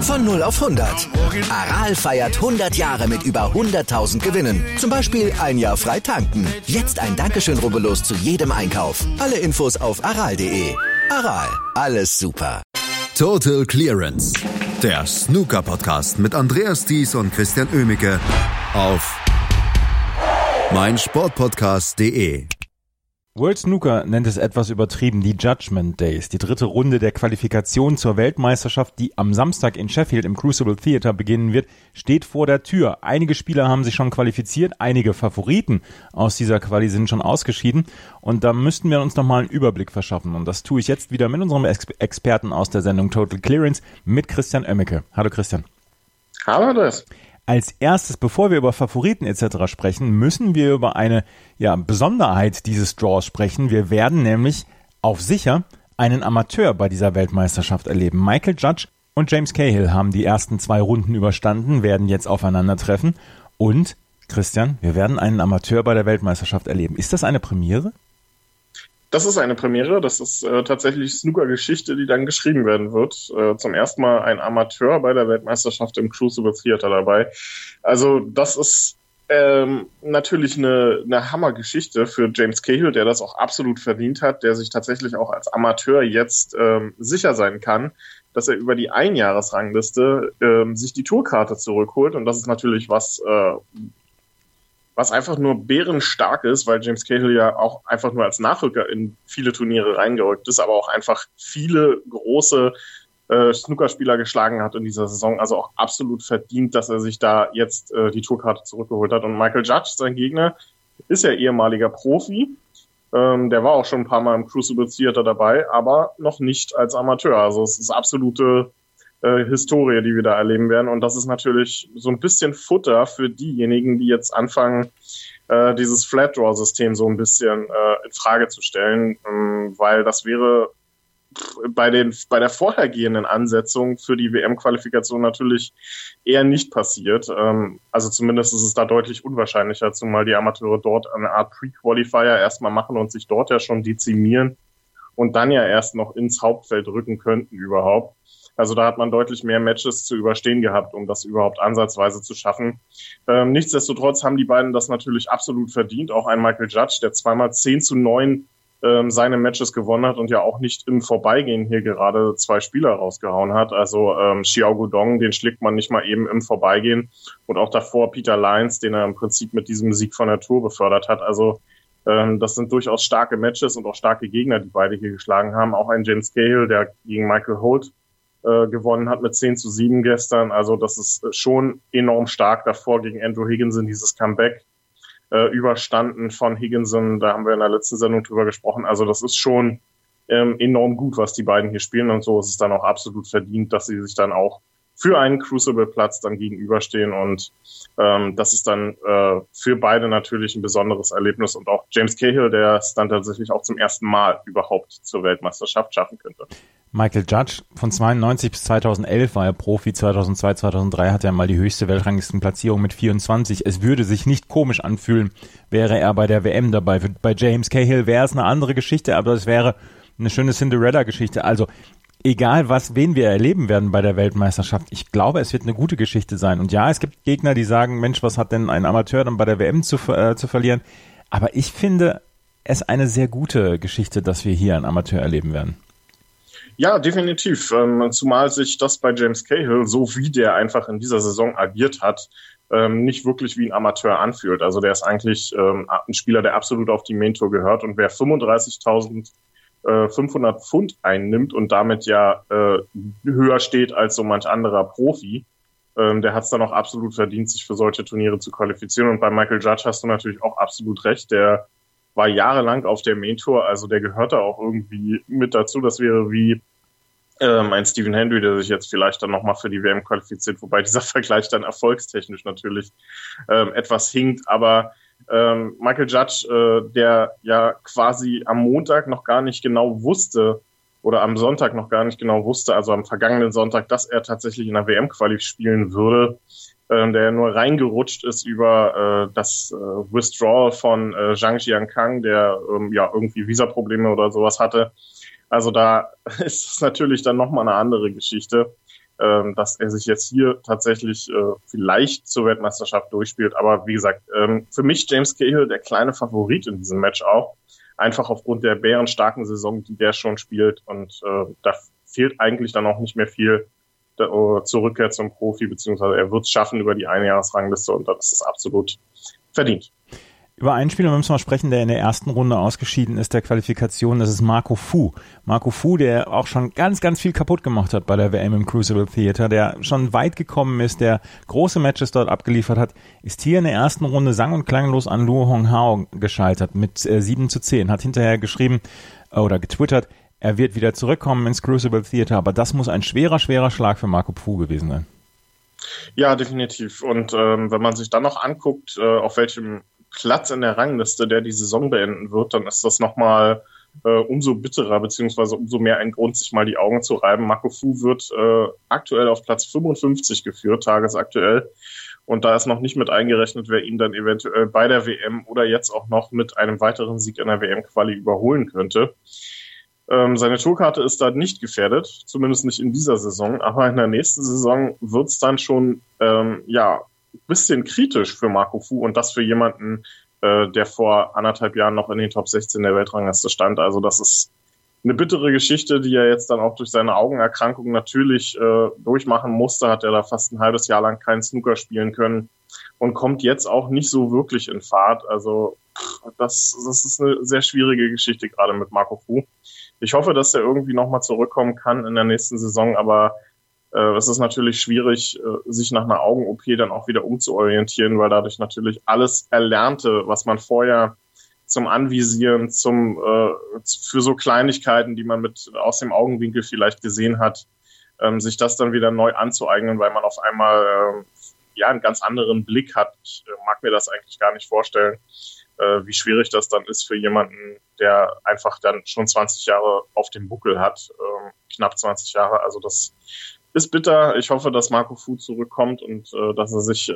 Von 0 auf 100. Aral feiert 100 Jahre mit über 100.000 Gewinnen. Zum Beispiel ein Jahr frei tanken. Jetzt ein Dankeschön, rubbellos zu jedem Einkauf. Alle Infos auf aral.de. Aral, alles super. Total Clearance. Der Snooker-Podcast mit Andreas Thies und Christian Oemicke auf meinsportpodcast.de. World Snooker nennt es etwas übertrieben die Judgment Days, die dritte Runde der Qualifikation zur Weltmeisterschaft, die am Samstag in Sheffield im Crucible Theatre beginnen wird, steht vor der Tür. Einige Spieler haben sich schon qualifiziert, einige Favoriten aus dieser Quali sind schon ausgeschieden und da müssten wir uns nochmal einen Überblick verschaffen und das tue ich jetzt wieder mit unserem Experten aus der Sendung Total Clearance, mit Christian Oemicke. Hallo Christian. Hallo Andreas. Als erstes, bevor wir über Favoriten etc. sprechen, müssen wir über eine Besonderheit dieses Draws sprechen. Wir werden nämlich auf sicher einen Amateur bei dieser Weltmeisterschaft erleben. Michael Judge und James Cahill haben die ersten 2 Runden überstanden, werden jetzt aufeinandertreffen. Und, Christian, wir werden einen Amateur bei der Weltmeisterschaft erleben. Ist das eine Premiere? Das ist eine Premiere, das ist tatsächlich Snooker-Geschichte, die dann geschrieben werden wird. Zum ersten Mal ein Amateur bei der Weltmeisterschaft im Crucible Theatre dabei. Also das ist natürlich eine Hammergeschichte für James Cahill, der das auch absolut verdient hat, der sich tatsächlich auch als Amateur jetzt sicher sein kann, dass er über die Einjahresrangliste sich die Tourkarte zurückholt. Und das ist natürlich was einfach nur bärenstark ist, weil James Cahill ja auch einfach nur als Nachrücker in viele Turniere reingerückt ist, aber auch einfach viele große Snookerspieler geschlagen hat in dieser Saison. Also auch absolut verdient, dass er sich da jetzt die Tourkarte zurückgeholt hat. Und Michael Judge, sein Gegner, ist ja ehemaliger Profi. Der war auch schon ein paar Mal im Crucible Theatre dabei, aber noch nicht als Amateur. Also es ist absolute Historie, die wir da erleben werden. Und das ist natürlich so ein bisschen Futter für diejenigen, die jetzt anfangen, dieses Flat-Draw-System so ein bisschen in Frage zu stellen, weil das wäre bei der vorhergehenden Ansetzung für die WM-Qualifikation natürlich eher nicht passiert. Also zumindest ist es da deutlich unwahrscheinlicher, zumal die Amateure dort eine Art Pre-Qualifier erstmal machen und sich dort ja schon dezimieren und dann ja erst noch ins Hauptfeld rücken könnten überhaupt. Also da hat man deutlich mehr Matches zu überstehen gehabt, um das überhaupt ansatzweise zu schaffen. Nichtsdestotrotz haben die beiden das natürlich absolut verdient. Auch ein Michael Judge, der zweimal 10-9 seine Matches gewonnen hat und ja auch nicht im Vorbeigehen hier gerade 2 Spieler rausgehauen hat. Also Xiao Guodong, den schlägt man nicht mal eben im Vorbeigehen. Und auch davor Peter Lyons, den er im Prinzip mit diesem Sieg von der Tour befördert hat. Also das sind durchaus starke Matches und auch starke Gegner, die beide hier geschlagen haben. Auch ein James Cahill, der gegen Michael Holt gewonnen hat mit 10-7 gestern. Also das ist schon enorm stark. Davor gegen Andrew Higginson dieses Comeback überstanden von Higginson. Da haben wir in der letzten Sendung drüber gesprochen. Also das ist schon enorm gut, was die beiden hier spielen. Und so ist es dann auch absolut verdient, dass sie sich dann auch für einen Crucible-Platz dann gegenüberstehen. Und das ist dann für beide natürlich ein besonderes Erlebnis. Und auch James Cahill, der es dann tatsächlich auch zum ersten Mal überhaupt zur Weltmeisterschaft schaffen könnte. Michael Judge, von 92 bis 2011 war er Profi, 2002, 2003 hatte er mal die höchste Weltranglistenplatzierung mit 24. Es würde sich nicht komisch anfühlen, wäre er bei der WM dabei. Bei James Cahill wäre es eine andere Geschichte, aber es wäre eine schöne Cinderella-Geschichte. Also egal wen wir erleben werden bei der Weltmeisterschaft, ich glaube, es wird eine gute Geschichte sein. Und ja, es gibt Gegner, die sagen, Mensch, was hat denn ein Amateur dann bei der WM zu verlieren? Aber ich finde es eine sehr gute Geschichte, dass wir hier einen Amateur erleben werden. Ja, definitiv. Zumal sich das bei James Cahill, so wie der einfach in dieser Saison agiert hat, nicht wirklich wie ein Amateur anfühlt. Also der ist eigentlich ein Spieler, der absolut auf die Main Tour gehört. Und wer 35.500 Pfund einnimmt und damit ja höher steht als so manch anderer Profi, der hat es dann auch absolut verdient, sich für solche Turniere zu qualifizieren. Und bei Michael Judge hast du natürlich auch absolut recht. Der war jahrelang auf der Main Tour, also der gehört da auch irgendwie mit dazu. Das wäre wie ein Stephen Hendry, der sich jetzt vielleicht dann nochmal für die WM qualifiziert, wobei dieser Vergleich dann erfolgstechnisch natürlich etwas hinkt. Aber Michael Judge, der ja quasi am Montag noch gar nicht genau wusste oder am Sonntag noch gar nicht genau wusste, also am vergangenen Sonntag, dass er tatsächlich in der WM-Quali spielen würde, der nur reingerutscht ist über das Withdrawal von Zhang Jiankang, der ja irgendwie Visaprobleme oder sowas hatte. Also da ist es natürlich dann nochmal eine andere Geschichte. dass er sich jetzt hier tatsächlich vielleicht zur Weltmeisterschaft durchspielt. Aber wie gesagt, für mich James Cahill der kleine Favorit in diesem Match auch. Einfach aufgrund der bärenstarken Saison, die der schon spielt. Und da fehlt eigentlich dann auch nicht mehr viel zur Rückkehr zum Profi, beziehungsweise er wird es schaffen über die Einjahresrangliste und dann ist es absolut verdient. Über einen Spieler müssen wir sprechen, der in der ersten Runde ausgeschieden ist der Qualifikation, das ist Marco Fu. Marco Fu, der auch schon ganz, ganz viel kaputt gemacht hat bei der WM im Crucible Theater, der schon weit gekommen ist, der große Matches dort abgeliefert hat, ist hier in der ersten Runde sang- und klanglos an Luo Honghao gescheitert mit 7-10, hat hinterher geschrieben oder getwittert, er wird wieder zurückkommen ins Crucible Theater, aber das muss ein schwerer Schlag für Marco Fu gewesen sein. Ja, definitiv. Und wenn man sich dann noch anguckt, auf welchem Platz in der Rangliste, der die Saison beenden wird, dann ist das nochmal umso bitterer, beziehungsweise umso mehr ein Grund, sich mal die Augen zu reiben. Marco Fu wird aktuell auf Platz 55 geführt, tagesaktuell. Und da ist noch nicht mit eingerechnet, wer ihn dann eventuell bei der WM oder jetzt auch noch mit einem weiteren Sieg in der WM-Quali überholen könnte. Seine Tourkarte ist da nicht gefährdet, zumindest nicht in dieser Saison, aber in der nächsten Saison wird es dann schon ein bisschen kritisch für Marco Fu und das für jemanden, der vor 1,5 Jahren noch in den Top 16 der Weltrangliste stand. Also das ist eine bittere Geschichte, die er jetzt dann auch durch seine Augenerkrankung natürlich durchmachen musste. Hat er da fast ein halbes Jahr lang keinen Snooker spielen können und kommt jetzt auch nicht so wirklich in Fahrt. Also das ist eine sehr schwierige Geschichte gerade mit Marco Fu. Ich hoffe, dass er irgendwie nochmal zurückkommen kann in der nächsten Saison, aber es ist natürlich schwierig, sich nach einer Augen-OP dann auch wieder umzuorientieren, weil dadurch natürlich alles Erlernte, was man vorher zum Anvisieren, für so Kleinigkeiten, die man aus dem Augenwinkel vielleicht gesehen hat, sich das dann wieder neu anzueignen, weil man auf einmal einen ganz anderen Blick hat. Ich mag mir das eigentlich gar nicht vorstellen, wie schwierig das dann ist für jemanden, der einfach dann schon 20 Jahre auf dem Buckel hat, knapp 20 Jahre. Also das ist bitter. Ich hoffe, dass Marco Fu zurückkommt und dass er sich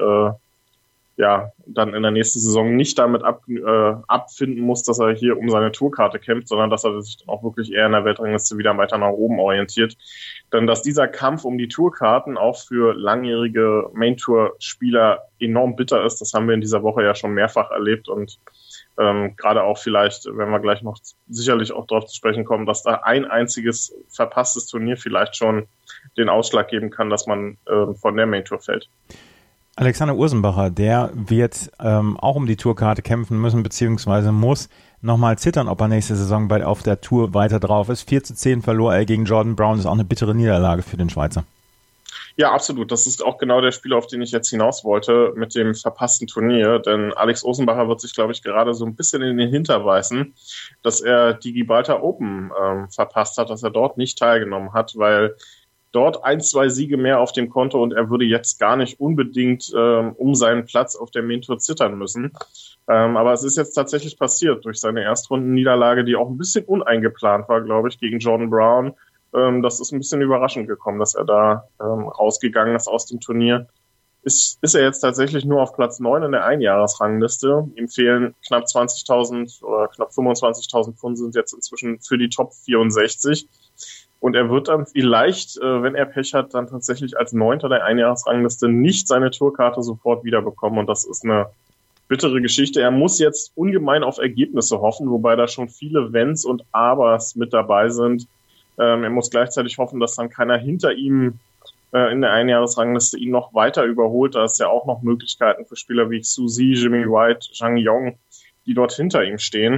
dann in der nächsten Saison nicht damit abfinden muss, dass er hier um seine Tourkarte kämpft, sondern dass er sich dann auch wirklich eher in der Weltrangliste wieder weiter nach oben orientiert. Denn dass dieser Kampf um die Tourkarten auch für langjährige Main-Tour-Spieler enorm bitter ist, das haben wir in dieser Woche ja schon mehrfach erlebt und gerade auch vielleicht, wenn wir gleich noch sicherlich auch darauf zu sprechen kommen, dass da ein einziges verpasstes Turnier vielleicht schon den Ausschlag geben kann, dass man von der Main Tour fällt. Alexander Ursenbacher, der wird auch um die Tourkarte kämpfen müssen, beziehungsweise muss nochmal zittern, ob er nächste Saison auf der Tour weiter drauf ist. 4-10 verlor er gegen Jordan Brown, das ist auch eine bittere Niederlage für den Schweizer. Ja, absolut. Das ist auch genau der Spieler, auf den ich jetzt hinaus wollte mit dem verpassten Turnier. Denn Alex Ursenbacher wird sich, glaube ich, gerade so ein bisschen in den Hintern beißen, dass er die Gibraltar Open verpasst hat, dass er dort nicht teilgenommen hat, weil dort 1-2 Siege mehr auf dem Konto und er würde jetzt gar nicht unbedingt um seinen Platz auf der Main Tour zittern müssen. Aber es ist jetzt tatsächlich passiert durch seine Erstrundenniederlage, die auch ein bisschen uneingeplant war, glaube ich, gegen Jordan Brown. Das ist ein bisschen überraschend gekommen, dass er da rausgegangen ist aus dem Turnier. Ist er jetzt tatsächlich nur auf Platz 9 in der Einjahresrangliste. Ihm fehlen knapp 20.000 oder knapp 25.000 Pfund sind jetzt inzwischen für die Top 64. Und er wird dann vielleicht, wenn er Pech hat, dann tatsächlich als 9. der Einjahresrangliste nicht seine Tourkarte sofort wiederbekommen. Und das ist eine bittere Geschichte. Er muss jetzt ungemein auf Ergebnisse hoffen, wobei da schon viele Wenns und Abers mit dabei sind. Er muss gleichzeitig hoffen, dass dann keiner hinter ihm in der Einjahresrangliste ihn noch weiter überholt. Da ist ja auch noch Möglichkeiten für Spieler wie Xu Zi, Jimmy White, Zhang Yong, die dort hinter ihm stehen.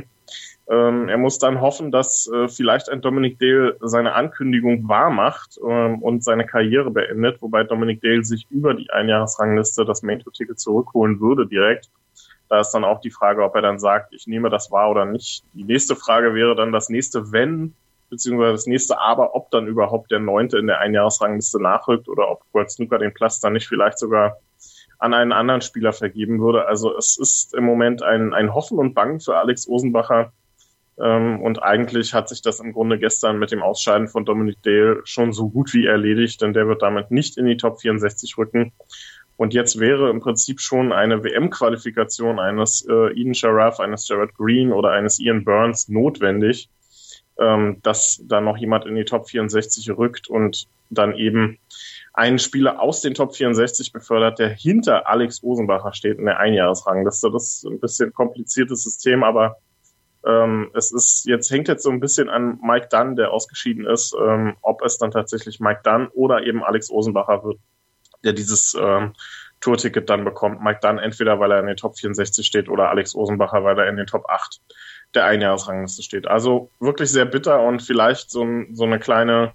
Er muss dann hoffen, dass vielleicht ein Dominic Dale seine Ankündigung wahr macht und seine Karriere beendet, wobei Dominic Dale sich über die Einjahresrangliste das Main-Tour-Ticket zurückholen würde direkt. Da ist dann auch die Frage, ob er dann sagt, ich nehme das wahr oder nicht. Die nächste Frage wäre dann das nächste Wenn, beziehungsweise das nächste Aber, ob dann überhaupt der 9. in der Einjahresrangliste nachrückt oder ob World Snooker den Platz dann nicht vielleicht sogar an einen anderen Spieler vergeben würde. Also es ist im Moment ein Hoffen und Bangen für Alex Ursenbacher. Und eigentlich hat sich das im Grunde gestern mit dem Ausscheiden von Dominic Dale schon so gut wie erledigt, denn der wird damit nicht in die Top 64 rücken. Und jetzt wäre im Prinzip schon eine WM-Qualifikation eines Eden Sharaf, eines Jared Green oder eines Ian Burns notwendig, dass da noch jemand in die Top 64 rückt und dann eben einen Spieler aus den Top 64 befördert, der hinter Alex Osenbacher steht in der Einjahresrangliste. Das ist ein bisschen kompliziertes System, aber hängt jetzt so ein bisschen an Mike Dunn, der ausgeschieden ist, ob es dann tatsächlich Mike Dunn oder eben Alex Osenbacher wird, der dieses Tourticket dann bekommt. Mike Dunn entweder, weil er in den Top 64 steht, oder Alex Osenbacher, weil er in den Top 8 der Einjahresrangliste steht. Also wirklich sehr bitter und vielleicht so ein kleiner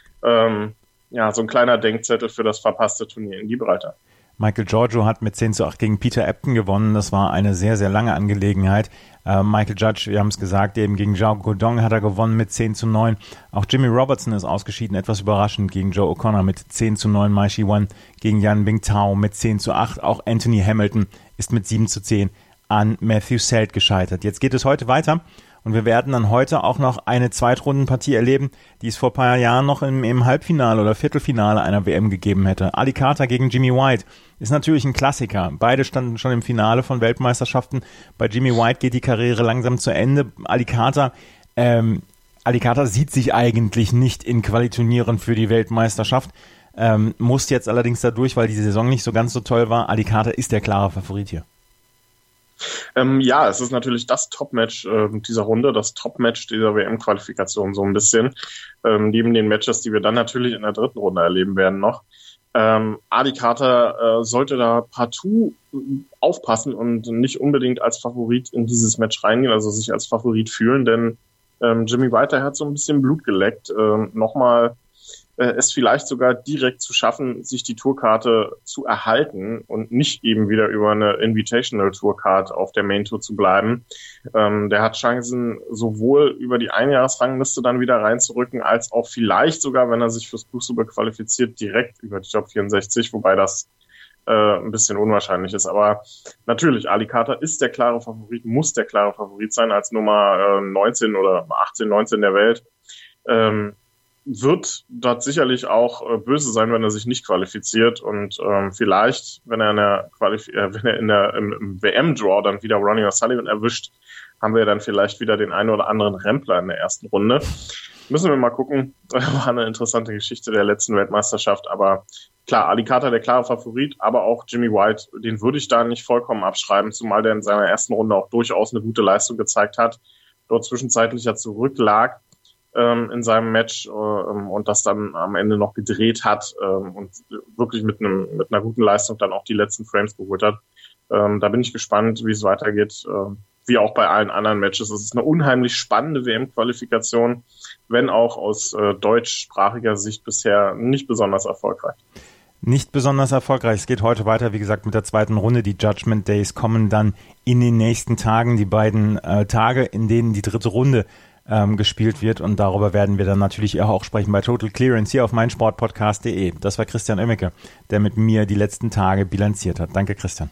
Denkzettel für das verpasste Turnier in Gibraltar. Michael Giorgio hat mit 10:8 gegen Peter Ebdon gewonnen. Das war eine sehr, sehr lange Angelegenheit. Michael Judge, wir haben es gesagt, eben gegen Zhao Guodong hat er gewonnen mit 10:9. Auch Jimmy Robertson ist ausgeschieden, etwas überraschend, gegen Joe O'Connor mit 10:9. Mai Shi-Wan gegen Yan Bingtao mit 10:8. Auch Anthony Hamilton ist mit 7:10 an Matthew Selt gescheitert. Jetzt geht es heute weiter. Und wir werden dann heute auch noch eine Zweitrundenpartie erleben, die es vor ein paar Jahren noch im Halbfinale oder Viertelfinale einer WM gegeben hätte. Ali Carter gegen Jimmy White ist natürlich ein Klassiker. Beide standen schon im Finale von Weltmeisterschaften. Bei Jimmy White geht die Karriere langsam zu Ende. Ali Carter sieht sich eigentlich nicht in Qualiturnieren für die Weltmeisterschaft. Muss jetzt allerdings dadurch, weil die Saison nicht so ganz so toll war. Ali Carter ist der klare Favorit hier. Es ist natürlich das Top-Match dieser Runde, das Top-Match dieser WM-Qualifikation so ein bisschen, neben den Matches, die wir dann natürlich in der dritten Runde erleben werden noch. Ali Carter sollte da partout aufpassen und nicht unbedingt als Favorit in dieses Match reingehen, also sich als Favorit fühlen, denn Jimmy White hat so ein bisschen Blut geleckt, es vielleicht sogar direkt zu schaffen, sich die Tourkarte zu erhalten und nicht eben wieder über eine Invitational-Tourcard auf der Main Tour zu bleiben. Der hat Chancen, sowohl über die Einjahresrangliste dann wieder reinzurücken, als auch vielleicht sogar, wenn er sich fürs Crucible qualifiziert, direkt über die Top 64, wobei das ein bisschen unwahrscheinlich ist. Aber natürlich, Ali Carter ist der klare Favorit, muss der klare Favorit sein als Nummer 19 oder 18, 19 der Welt. Wird dort sicherlich auch böse sein, wenn er sich nicht qualifiziert und vielleicht, wenn er im WM-Draw dann wieder Ronnie O'Sullivan erwischt, haben wir dann vielleicht wieder den einen oder anderen Rempler in der ersten Runde. Müssen wir mal gucken. Das war eine interessante Geschichte der letzten Weltmeisterschaft, aber klar, Ali Carter der klare Favorit, aber auch Jimmy White, den würde ich da nicht vollkommen abschreiben, zumal der in seiner ersten Runde auch durchaus eine gute Leistung gezeigt hat, dort zwischenzeitlich ja zurücklag in seinem Match und das dann am Ende noch gedreht hat und wirklich mit einer guten Leistung dann auch die letzten Frames geholt hat. Da bin ich gespannt, wie es weitergeht, wie auch bei allen anderen Matches. Es ist eine unheimlich spannende WM-Qualifikation, wenn auch aus deutschsprachiger Sicht bisher nicht besonders erfolgreich. Nicht besonders erfolgreich. Es geht heute weiter, wie gesagt, mit der zweiten Runde. Die Judgment Days kommen dann in den nächsten Tagen, die beiden Tage, in denen die dritte Runde gespielt wird, und darüber werden wir dann natürlich auch sprechen bei Total Clearance hier auf meinsportpodcast.de. Das war Christian Oemmeke, der mit mir die letzten Tage bilanziert hat. Danke, Christian.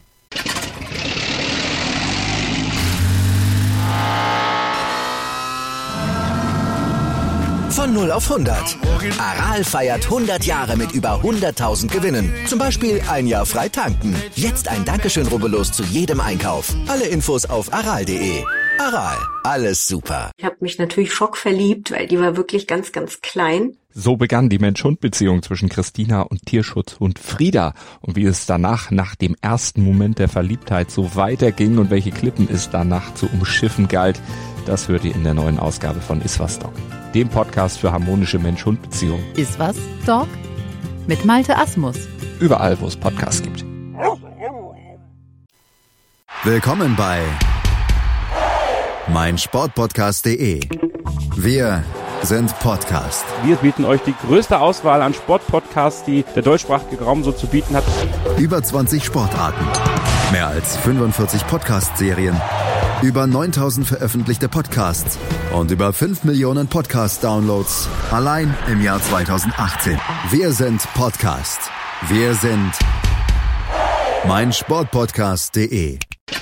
Von 0 auf 100. Aral feiert 100 Jahre mit über 100.000 Gewinnen. Zum Beispiel ein Jahr frei tanken. Jetzt ein Dankeschön, rubbellos zu jedem Einkauf. Alle Infos auf aral.de. Aral, alles super. Ich habe mich natürlich schockverliebt, weil die war wirklich ganz, ganz klein. So begann die Mensch-Hund-Beziehung zwischen Christina und Tierschutzhund Frieda. Und wie es danach, nach dem ersten Moment der Verliebtheit, so weiterging und welche Klippen es danach zu umschiffen galt, das hört ihr in der neuen Ausgabe von Iswas Dog, dem Podcast für harmonische Mensch-Hund-Beziehungen. Iswas Dog mit Malte Asmus. Überall, wo es Podcasts gibt. Willkommen bei meinsportpodcast.de. Wir sind Podcast. Wir bieten euch die größte Auswahl an Sportpodcasts, die der deutschsprachige Raum so zu bieten hat. Über 20 Sportarten, mehr als 45 Podcast-Serien, über 9000 veröffentlichte Podcasts und über 5 Millionen Podcast-Downloads allein im Jahr 2018. Wir sind Podcast. Wir sind meinsportpodcast.de.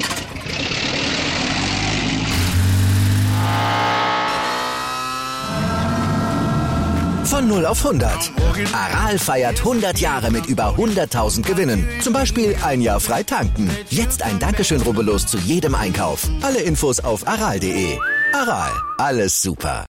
Von 0 auf 100. Aral feiert 100 Jahre mit über 100.000 Gewinnen. Zum Beispiel ein Jahr frei tanken. Jetzt ein Dankeschön, rubbellos zu jedem Einkauf. Alle Infos auf aral.de. Aral, alles super.